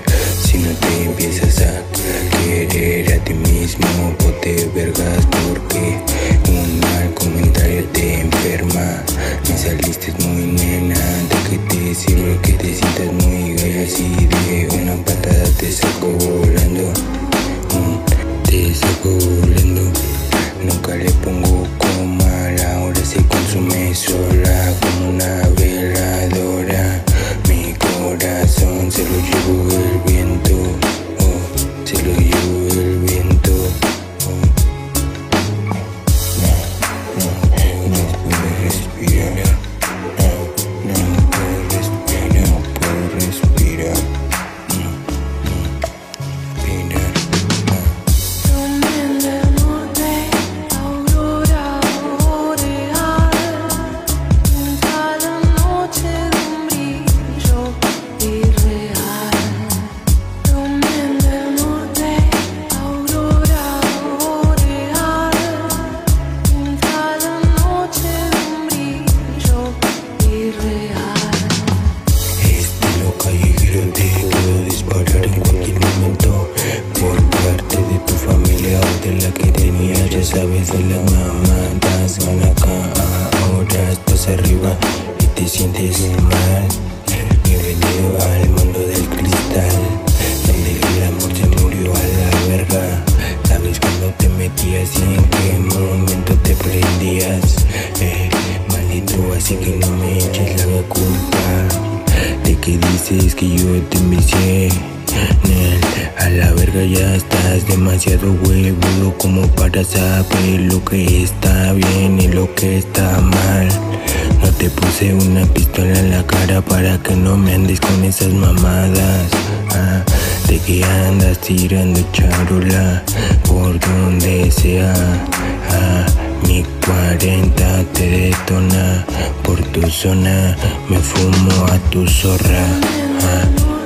Si no te empiezas a querer a ti mismo, ponte vergas porque un mal comentario te enferma. Me saliste muy nena, ¿de qué te sirve que te sientas muy gay? Así de una patada te saco volando, te saco volando. Nunca le pongo coma, la hora se consume sola como una veladora. Mi corazón se lo llevó el viento, se lo llevó el viento. No puedo respirar, no puedo respirar, no puedo respirar. La que tenía, ya sabes, de las mamadas. Van acá, ahora estás arriba y te sientes mal. Bienvenido al mundo del cristal, donde el amor se murió a la verga. Sabes cuando te metías y en qué momento te prendías. Maldito, así que no me eches la culpa de que dices que yo te envicié. A la verga, ya estás demasiado huevudo como para saber lo que está bien y lo que está mal. No te puse una pistola en la cara para que no me andes con esas mamadas. De que andas tirando charola por donde sea. Mi 40 te detona por tu zona, me fumo a tu zorra.